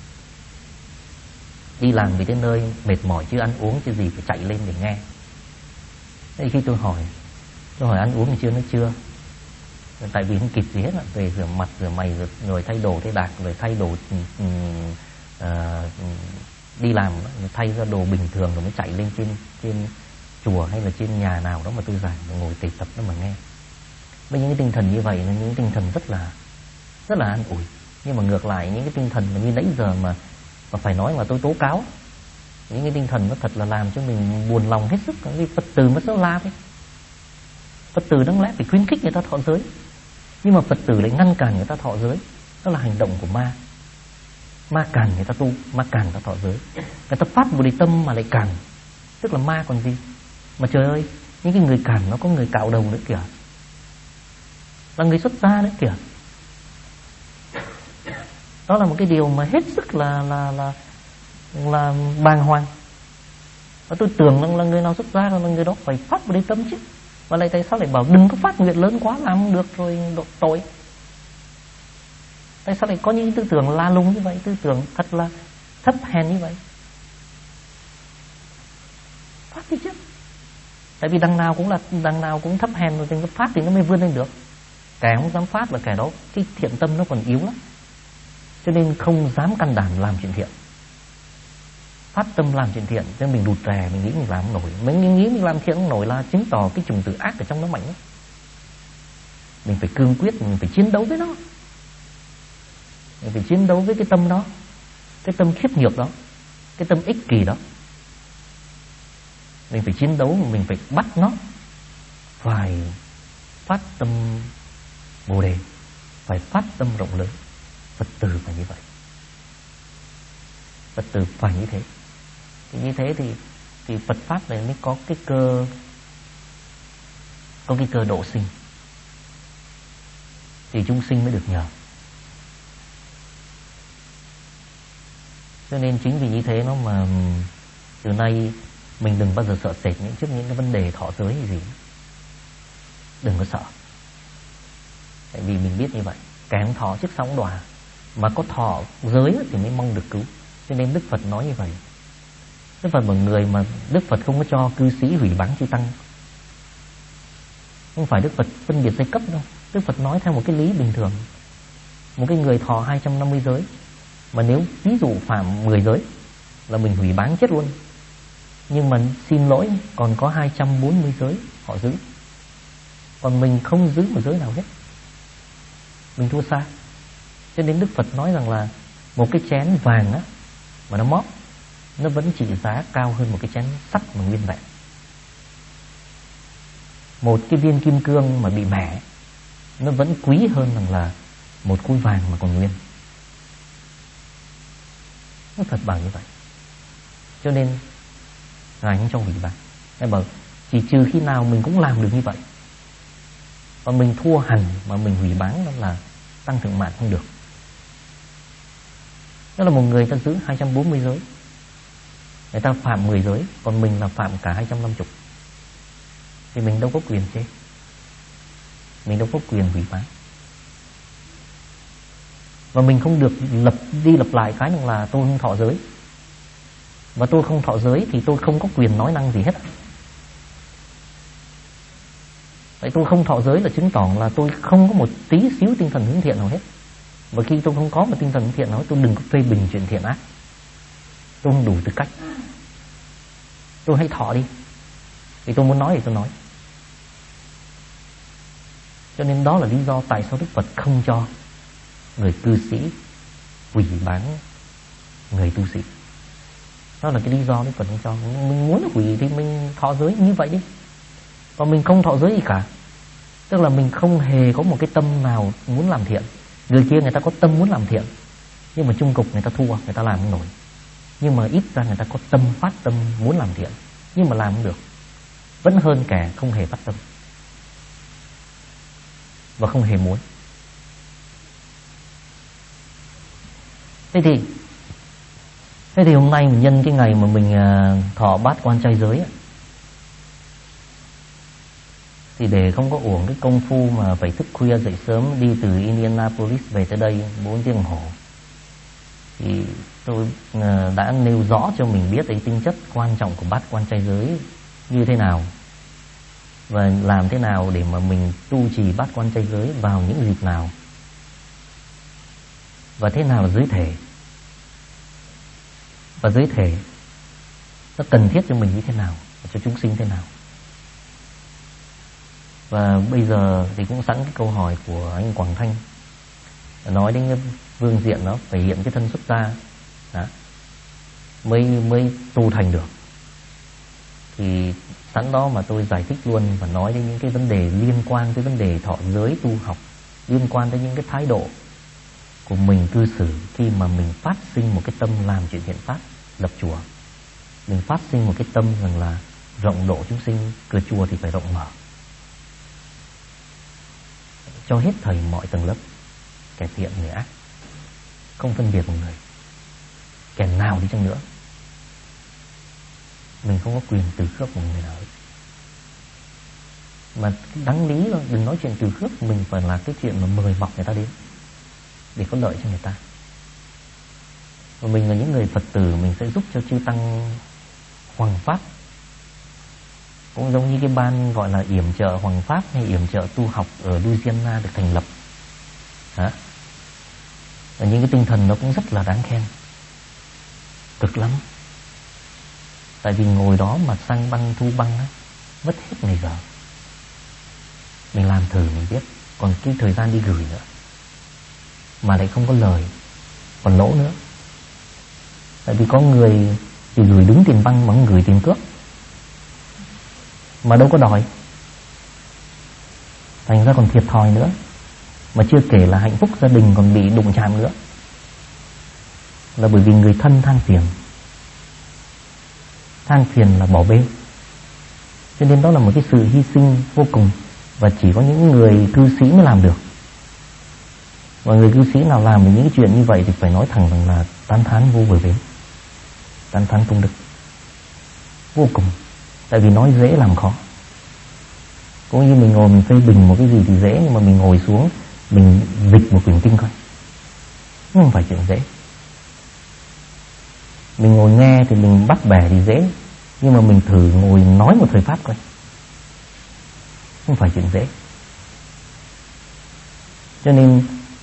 đi làm vì tới nơi mệt mỏi chứ ăn uống chứ gì phải chạy lên để nghe. Thế khi tôi hỏi tôi hỏi ăn uống thì chưa, nó chưa, tại vì không kịp gì hết, về rửa mặt rửa mày rồi, rồi thay đồ thay đạc rồi thay đồ uh, uh, đi làm rồi thay ra đồ bình thường rồi mới chạy lên trên trên chùa hay là trên nhà nào đó mà tôi giảng ngồi tề tập đó mà nghe. Với những cái tinh thần như vậy là những tinh thần rất là rất là an ủi. Nhưng mà ngược lại những cái tinh thần mà như nãy giờ mà mà phải nói mà tôi tố cáo, những cái tinh thần nó thật là làm cho mình buồn lòng hết sức. Cái Phật tử mất rất la đấy. Phật tử đáng lẽ phải khuyến khích người ta thọ giới, nhưng mà Phật tử lại ngăn cản người ta thọ giới. Đó là hành động của ma. Ma cản người ta tu, ma cản người ta thọ giới. Người ta phát Bồ Đề tâm mà lại cản, tức là ma còn gì. Mà trời ơi, những cái người cản nó có người cạo đầu nữa kìa, là người xuất gia đấy kìa. Đó là một cái điều mà hết sức là là là là bàng hoàng. Và tôi tưởng rằng là người nào xuất gia là người đó phải phát Bồ Đề tâm chứ. Mà lại tại sao lại bảo đừng có phát nguyện lớn quá làm không được rồi độ tội. Tại sao lại có những tư tưởng la lung như vậy, tư tưởng thật là thấp hèn như vậy. Phát đi chứ. Tại vì đằng nào cũng là đằng nào cũng thấp hèn rồi thì phát thì nó mới vươn lên được. Kẻ không dám phát là kẻ đó cái thiện tâm nó còn yếu lắm, cho nên không dám can đảm làm chuyện thiện. Phát tâm làm chuyện thiện cho nên mình đụt rè, mình nghĩ mình làm không nổi. Mình nghĩ mình làm thiện không nổi là chứng tỏ cái chủng tử ác ở trong nó mạnh lắm. Mình phải cương quyết, mình phải chiến đấu với nó. Mình phải chiến đấu với cái tâm đó, cái tâm khiếp nhược đó, cái tâm ích kỷ đó. Mình phải chiến đấu, mình phải bắt nó phải phát tâm Bồ Đề, phải phát tâm rộng lớn. Phật tử phải như vậy. Phật tử phải như thế. Thì như thế thì thì Phật pháp này mới có cái cơ có cái cơ độ sinh, thì chúng sinh mới được nhờ. Cho nên chính vì như thế nó mà từ nay mình đừng bao giờ sợ sệt những trước những cái vấn đề thọ giới gì. Đừng có sợ. Tại vì mình biết như vậy, kẻ không thọ trước sóng đọa, mà có thọ giới thì mới mong được cứu. Cho nên Đức Phật nói như vậy. Đức Phật một người mà Đức Phật không có cho cư sĩ hủy báng chư tăng. Không phải Đức Phật phân biệt giai cấp đâu. Đức Phật nói theo một cái lý bình thường. Một cái người thọ hai trăm năm mươi giới, mà nếu ví dụ phạm mười giới là mình hủy báng chết luôn. Nhưng mà xin lỗi, còn có hai trăm bốn mươi giới họ giữ, còn mình không giữ một giới nào hết, mình thua xa. Cho nên Đức Phật nói rằng là một cái chén vàng á mà nó móp, nó vẫn trị giá cao hơn một cái chén sắt mà nguyên vẹn. Một cái viên kim cương mà bị mẻ, nó vẫn quý hơn rằng là một khối vàng mà còn nguyên. Nó thật bảo như vậy. Cho nên Ngài không cho hủy báng. Ngài bảo chỉ trừ khi nào mình cũng làm được như vậy, còn mình thua hẳn mà mình hủy báng, đó là tăng thượng mạng không được. Đó là một người ta giữ hai trăm bốn mươi giới, người ta phạm mười giới, còn mình là phạm cả hai trăm năm mươi, thì mình đâu có quyền chê, mình đâu có quyền hủy báng. Và mình không được lập đi lập lại cái rằng là tôi không thọ giới, và tôi không thọ giới thì tôi không có quyền nói năng gì hết. Vậy tôi không thọ giới là chứng tỏ là tôi không có một tí xíu tinh thần hướng thiện nào hết. Và khi tôi không có một tinh thần hướng thiện nào hết, tôi đừng có phê bình chuyện thiện ác. Tôi không đủ tư cách. Tôi hãy thọ đi, vì tôi muốn nói thì tôi nói. Cho nên đó là lý do tại sao Đức Phật không cho người cư sĩ hủy báng người tu sĩ. Đó là cái lý do Đức Phật cho. Mình muốn hủy thì mình thọ giới như vậy đi. Còn mình không thọ giới gì cả, tức là mình không hề có một cái tâm nào muốn làm thiện. Người kia người ta có tâm muốn làm thiện, nhưng mà chung cục người ta thua, người ta làm không nổi. Nhưng mà ít ra người ta có tâm, phát tâm muốn làm thiện, nhưng mà làm không được. Vẫn hơn kẻ không hề phát tâm và không hề muốn. Thế thì Thế thì hôm nay mình nhân cái ngày mà mình thọ bát quan trai giới ấy, thì để không có uổng cái công phu mà phải thức khuya dậy sớm đi từ Indianapolis về tới đây bốn tiếng đồng hồ, thì tôi đã nêu rõ cho mình biết cái tính chất quan trọng của bát quan trai giới như thế nào, và làm thế nào để mà mình tu trì bát quan trai giới vào những dịp nào, và thế nào là giới thể, và giới thể nó cần thiết cho mình như thế nào, cho chúng sinh thế nào. Và bây giờ thì cũng sẵn cái câu hỏi của anh Quảng Thanh nói đến cái vương diện nó phải hiện cái thân xuất gia đó, mới mới tu thành được, thì sẵn đó mà tôi giải thích luôn và nói đến những cái vấn đề liên quan tới vấn đề thọ giới tu học, liên quan tới những cái thái độ của mình cư xử khi mà mình phát sinh một cái tâm làm chuyện thiện pháp, lập chùa. Mình phát sinh một cái tâm rằng là rộng độ chúng sinh, cửa chùa thì phải rộng mở cho hết thảy mọi tầng lớp, kẻ thiện người ác, không phân biệt một người, kẻ nào đi chăng nữa. Mình không có quyền từ khước một người nào ấy. Mà đáng lý là đừng nói chuyện từ khước, mình phải là cái chuyện mà mời mọc người ta đến để có lợi cho người ta. Và mình là những người Phật tử, mình sẽ giúp cho chư tăng hoằng pháp, cũng giống như cái ban gọi là yểm trợ hoằng pháp hay yểm trợ tu học ở Louisiana được thành lập. Đó. Và những cái tinh thần nó cũng rất là đáng khen, cực lắm. Tại vì ngồi đó mà sang băng thu băng á, mất hết ngày giờ. Mình làm thử mình biết, còn cái thời gian đi gửi nữa mà lại không có lời, còn lỗ nữa. Tại vì có người thì gửi đúng tiền băng mà không gửi tiền cước, mà đâu có đòi, thành ra còn thiệt thòi nữa. Mà chưa kể là hạnh phúc gia đình còn bị đụng chạm nữa, là bởi vì người thân than phiền. Than phiền là bỏ bê. Cho nên đó là một cái sự hy sinh vô cùng, và chỉ có những người cư sĩ mới làm được. Và người cư sĩ nào làm được những cái chuyện như vậy thì phải nói thẳng rằng là tán thán vô bờ bến, tán thán công đức vô cùng. Tại vì nói dễ làm khó. Cũng như mình ngồi mình phê bình một cái gì thì dễ, nhưng mà mình ngồi xuống mình dịch một quyển kinh coi, không phải chuyện dễ. Mình ngồi nghe thì mình bắt bẻ thì dễ, nhưng mà mình thử ngồi nói một thời pháp coi, không phải chuyện dễ. Cho nên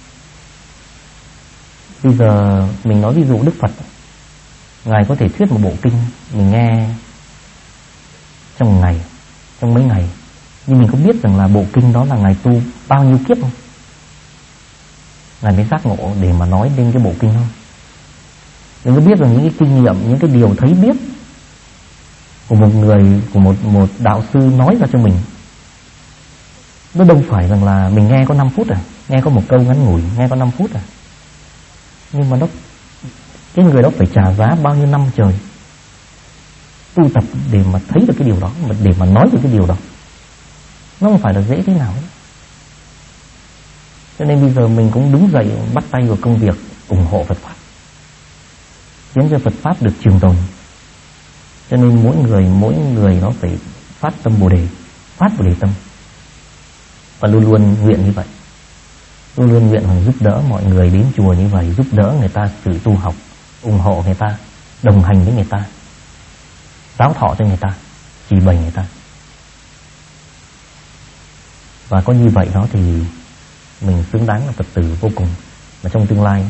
bây giờ mình nói ví dụ Đức Phật, Ngài có thể thuyết một bộ kinh mình nghe trong một ngày, trong mấy ngày, nhưng mình có biết rằng là bộ kinh đó là Ngài tu bao nhiêu kiếp không? Ngài mới giác ngộ để mà nói đến cái bộ kinh không? Mình có biết rằng những cái kinh nghiệm, những cái điều thấy biết của một người, của một một đạo sư nói ra cho mình, nó đâu phải rằng là mình nghe có năm phút à, nghe có một câu ngắn ngủi, nghe có năm phút à. Nhưng mà nó, cái người đó phải trả giá bao nhiêu năm trời tu tập để mà thấy được cái điều đó, để mà nói được cái điều đó. Nó không phải là dễ thế nào ấy. Cho nên bây giờ mình cũng đứng dậy bắt tay vào công việc ủng hộ Phật Pháp, khiến cho Phật Pháp được trường tồn. Cho nên mỗi người, mỗi người nó phải phát tâm Bồ Đề, phát Bồ Đề tâm, và luôn luôn nguyện như vậy, luôn luôn nguyện rằng giúp đỡ mọi người đến chùa như vậy, giúp đỡ người ta tự tu học, ủng hộ người ta, đồng hành với người ta, giáo thọ cho người ta, chỉ bày người ta. Và có như vậy đó thì mình xứng đáng là Phật tử vô cùng. Và trong tương lai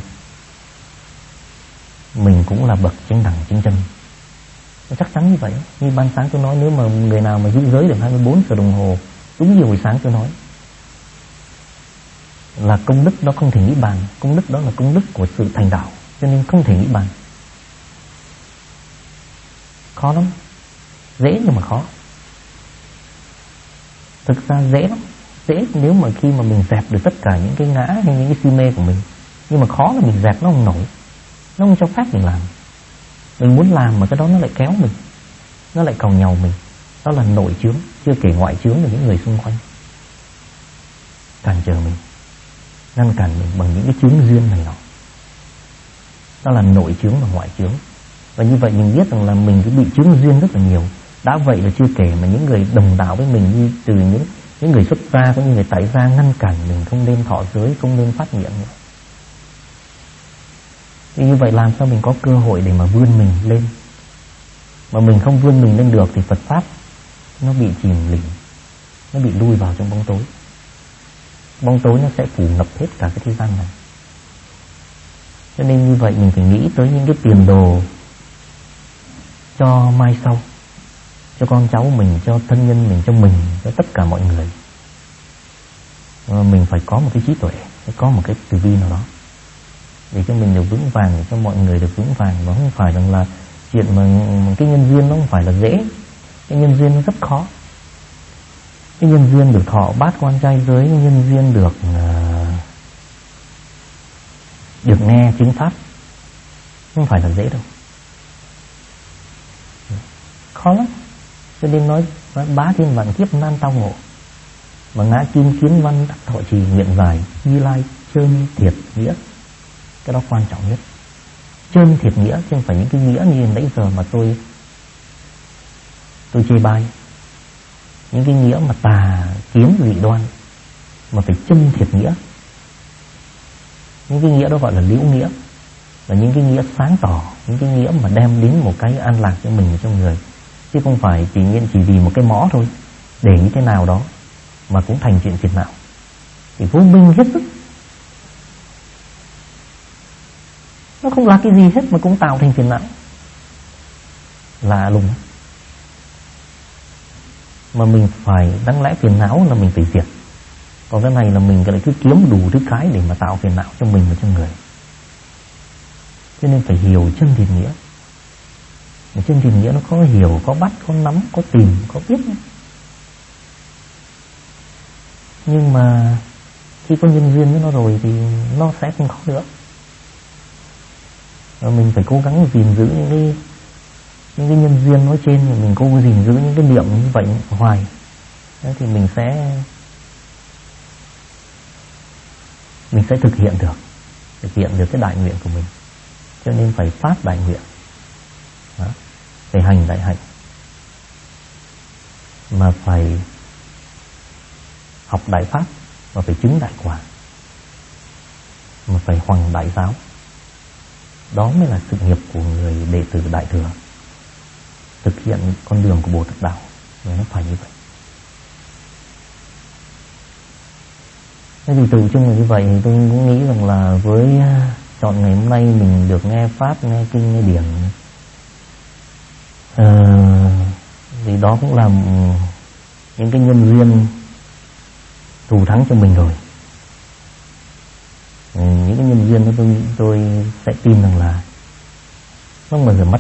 mình cũng là bậc chánh đẳng chánh chân, chắc chắn như vậy. Như ban sáng tôi nói, nếu mà người nào mà giữ giới được hai mươi bốn giờ đồng hồ, đúng như buổi sáng tôi nói, là công đức đó không thể nghĩ bàn. Công đức đó là công đức của sự thành đạo, cho nên không thể nghĩ bàn. Khó lắm. Dễ nhưng mà khó. Thực ra dễ lắm. Dễ nếu mà khi mà mình dẹp được tất cả những cái ngã hay những cái si mê của mình. Nhưng mà khó là mình dẹp nó không nổi. Nó không cho phép mình làm. Mình muốn làm mà cái đó nó lại kéo mình, nó lại còng nhàu mình. Đó là nội chướng, chưa kể ngoại chướng là những người xung quanh cản trở mình, ngăn cản mình bằng những cái chướng duyên này nọ. Đó là nội chướng và ngoại chướng. Và như vậy mình biết rằng là mình cứ bị chướng duyên rất là nhiều. Đã vậy là chưa kể mà những người đồng đạo với mình, như từ những những người xuất gia cũng như người tại gia, ngăn cản mình không nên thọ giới, không nên phát nguyện nữa. Vì như vậy làm sao mình có cơ hội để mà vươn mình lên. Mà mình không vươn mình lên được thì Phật Pháp nó bị chìm lìm, nó bị lui vào trong bóng tối. Bóng tối nó sẽ phủ ngập hết cả cái thế gian này. Cho nên như vậy mình phải nghĩ tới những cái tiền đồ cho mai sau, cho con cháu mình, cho thân nhân mình, cho mình, cho tất cả mọi người. Mà mình phải có một cái trí tuệ, phải có một cái từ bi nào đó để cho mình được vững vàng, để cho mọi người được vững vàng. Và không phải rằng là chuyện mà cái nhân duyên nó không phải là dễ. Cái nhân duyên nó rất khó. Cái nhân duyên được thọ bát quan trai giới, cái nhân duyên được uh, được nghe chứng pháp không phải là dễ đâu, khó lắm. Cho nên nói, nói bá thiên vạn kiếp nan tao ngộ, mà ngã kim kiến văn đắc thọ trì nguyện dài, Như Lai chân thiệt nghĩa. Cái đó quan trọng nhất. Chân thiệt nghĩa, chứ không phải những cái nghĩa như nãy giờ mà tôi tôi chê bai, những cái nghĩa mà tà kiến dị đoan, mà phải chân thiệt nghĩa. Những cái nghĩa đó gọi là liễu nghĩa, là những cái nghĩa sáng tỏ, những cái nghĩa mà đem đến một cái an lạc cho mình và cho người, chứ không phải chỉ nhiên chỉ vì một cái mõ thôi, để như thế nào đó mà cũng thành chuyện phiền não, thì vô minh hết sức. Nó không là cái gì hết mà cũng tạo thành phiền não, lạ lùng. Mà mình phải, đáng lẽ phiền não là mình phải diệt, còn cái này là mình lại cứ kiếm đủ thứ cái để mà tạo phiền não cho mình và cho người. Cho nên phải hiểu chân thiện nghĩa. Mà chân thiện nghĩa nó có hiểu, có bắt, có nắm, có tìm, có biết. Nhưng mà khi có nhân duyên với nó rồi thì nó sẽ không khó nữa. Và mình phải cố gắng gìn giữ những cái những cái nhân duyên nói trên, thì mình cố gìn giữ những cái niệm như vậy hoài. Thế thì mình sẽ mình sẽ thực hiện được thực hiện được cái đại nguyện của mình. Cho nên phải phát đại nguyện, đó, phải hành đại hạnh, mà phải học đại pháp, mà phải chứng đại quả, mà phải hoằng đại giáo. Đó mới là sự nghiệp của người đệ tử Đại Thừa, thực hiện con đường của Bồ Tát Đạo. Nó phải như vậy. Thế thì từ chung là như vậy, thì tôi cũng nghĩ rằng là với chọn ngày hôm nay mình được nghe pháp, nghe kinh, nghe điển, à, thì đó cũng là những cái nhân duyên thù thắng cho mình rồi. Những cái nhân duyên đó tôi, tôi sẽ tin rằng là nó không bao giờ mất.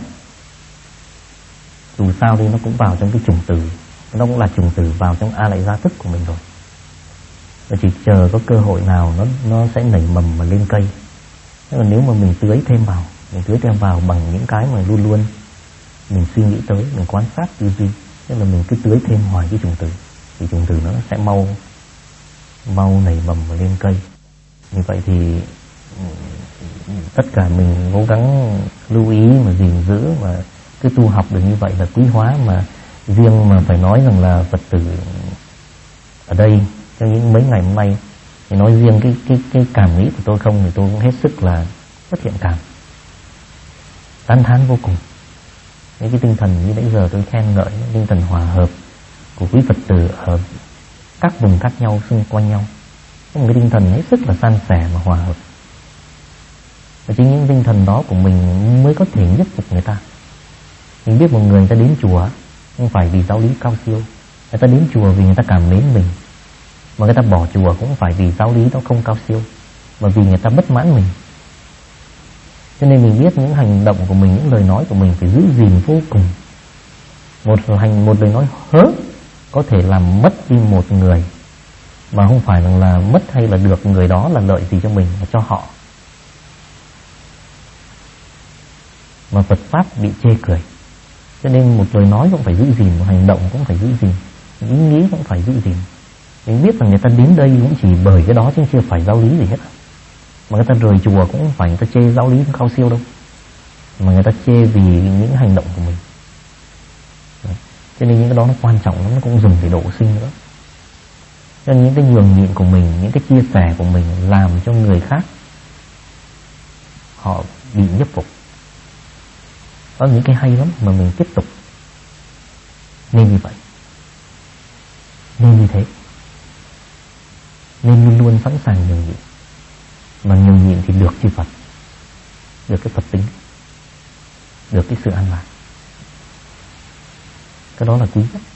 Dù sao thì nó cũng vào trong cái chủng tử, nó cũng là chủng tử vào trong A Lại Gia thức của mình rồi. Và chỉ chờ có cơ hội nào nó nó sẽ nảy mầm mà lên cây. Thế còn nếu mà mình tưới thêm vào, mình tưới thêm vào bằng những cái mà luôn luôn mình suy nghĩ tới, mình quan sát tư duy, tức là mình cứ tưới thêm hoài cái chủng tử, thì chủng tử nó sẽ mau mau nảy mầm mà lên cây. Như vậy thì tất cả mình cố gắng lưu ý mà gìn giữ, mà cứ tu học được như vậy là quý hóa. Mà riêng mà phải nói rằng là Phật tử ở đây trong những mấy ngày hôm nay, thì nói riêng cái cái cái cảm nghĩ của tôi không, thì tôi cũng hết sức là rất thiện cảm, tán thán vô cùng. Những cái tinh thần như nãy giờ tôi khen ngợi, tinh thần hòa hợp của quý Phật tử ở các vùng khác nhau xung quanh nhau, có một cái tinh thần hết sức là san sẻ và hòa hợp. Và chính những tinh thần đó của mình mới có thể nhất phục người ta. Mình biết một người, người ta đến chùa không phải vì giáo lý cao siêu, người ta đến chùa vì người ta cảm mến mình. Mà người ta bỏ chùa cũng không phải vì giáo lý nó không cao siêu, mà vì người ta bất mãn mình. Cho nên mình biết những hành động của mình, những lời nói của mình phải giữ gìn vô cùng, Một hành một lời nói hớ có thể làm mất đi một người, mà không phải là, là mất hay là được người đó là lợi gì cho mình, mà cho họ. Mà Phật Pháp bị chê cười. Cho nên một lời nói cũng phải giữ gìn, một hành động cũng phải giữ gìn, ý nghĩ cũng phải giữ gìn. Mình biết là người ta đến đây cũng chỉ bởi cái đó chứ chưa phải giáo lý gì hết. Mà người ta rời chùa cũng không phải người ta chê giáo lý cao siêu đâu, mà người ta chê vì những hành động của mình. Đấy. Cho nên những cái đó nó quan trọng lắm, nó cũng dùng để độ sinh nữa. Cho nên những cái nhường nhịn của mình, những cái chia sẻ của mình làm cho người khác họ bị nhiếp phục. Đó là những cái hay lắm mà mình tiếp tục nên như vậy, nên như thế, nên luôn luôn sẵn sàng nhường nhịn. Mà nhường nhịn thì được chư Phật, được cái Phật tính, được cái sự an lạc. Cái đó là quý nhất.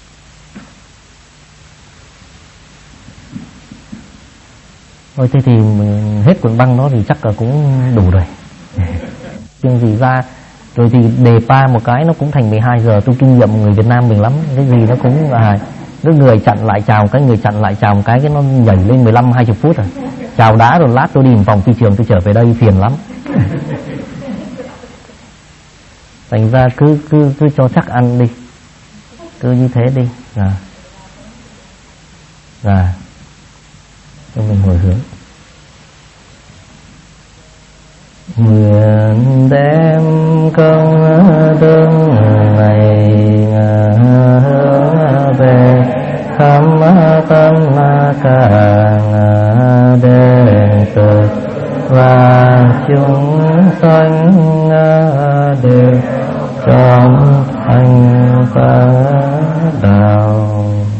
Thôi thế thì mình hết cuộn băng đó thì chắc là cũng đủ rồi. Chương gì ra rồi thì đề pa một cái nó cũng thành mười hai giờ. Tôi kinh nghiệm người Việt Nam mình lắm, cái gì nó cũng à, cái người chặn lại chào cái, người chặn lại chào một cái, cái nó nhảy lên mười lăm hai mươi phút rồi. Chào đá rồi lát tôi đi một vòng phi trường tôi trở về đây phiền lắm. Thành ra cứ cứ cứ cho chắc ăn đi, cứ như thế đi. À, à, cho mình hồi hướng. Nguyện đem công đức này về khắp tâm càng đệ tử và chúng sanh đều trong thành Phật đạo.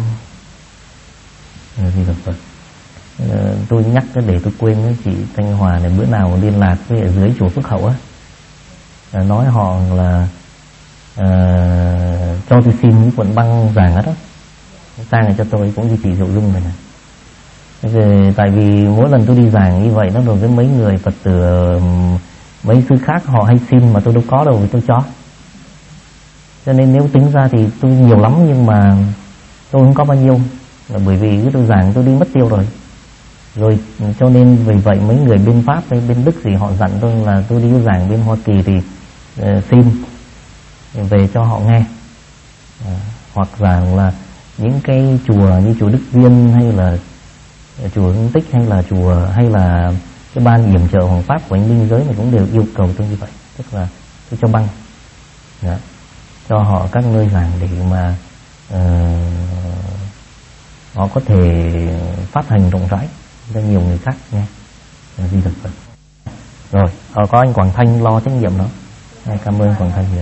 Gì là Phật? Tôi nhắc để tôi quên với chị Thanh Hòa này, bữa nào liên lạc với ở dưới chùa Phước Hậu á, nói họ là à, cho tôi xin những cuộn băng vàng hết đó, sang này cho tôi cũng như chị Diệu Dung này này. Rồi, tại vì mỗi lần tôi đi giảng như vậy nó rồi với mấy người Phật tử mấy sư khác họ hay xin mà tôi đâu có đâu thì tôi cho. Cho nên nếu tính ra thì tôi nhiều lắm nhưng mà tôi không có bao nhiêu, là bởi vì cái tôi giảng tôi đi mất tiêu rồi. Rồi cho nên vì vậy mấy người bên Pháp hay bên Đức gì họ dặn tôi là tôi đi giảng bên Hoa Kỳ thì uh, xin về cho họ nghe. Uh, hoặc giảng là những cái chùa như chùa Đức Viên hay là chùa Hưng Tích hay là chùa hay là cái ban yểm trợ Hoàng Pháp của anh Minh Giới này cũng đều yêu cầu tôi như vậy, tức là tôi cho băng. Đó. Cho họ các nơi giảng để mà uh, họ có thể phát hành rộng rãi cho nhiều người khác nghe. Di Đà Phật. Rồi, họ có anh Quảng Thanh lo trách nhiệm đó. Cảm ơn Quảng Thanh nhiều.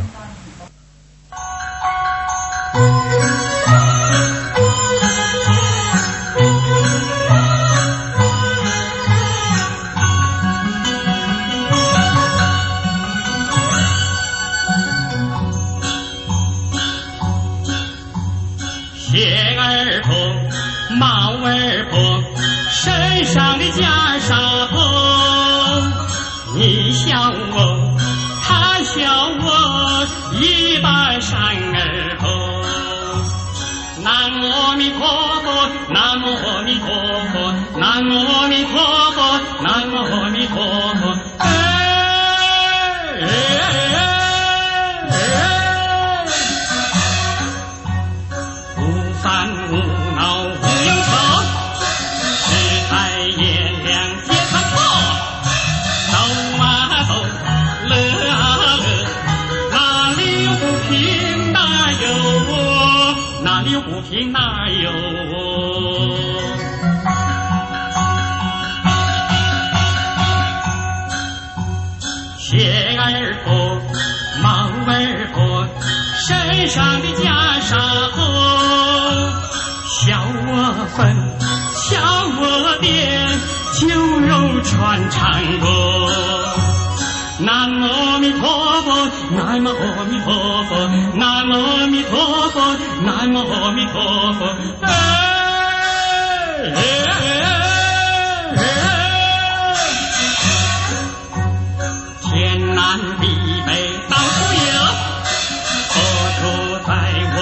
天南地北到处有，佛处在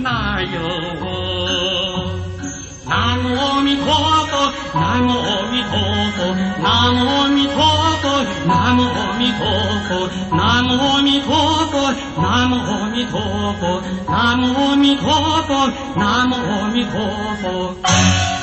哪有我？南无阿弥陀佛，南无阿弥陀佛，南无阿弥陀佛，南无阿弥陀佛，南无阿弥陀佛，南无阿弥陀佛，南无阿弥陀佛，南无阿弥陀佛。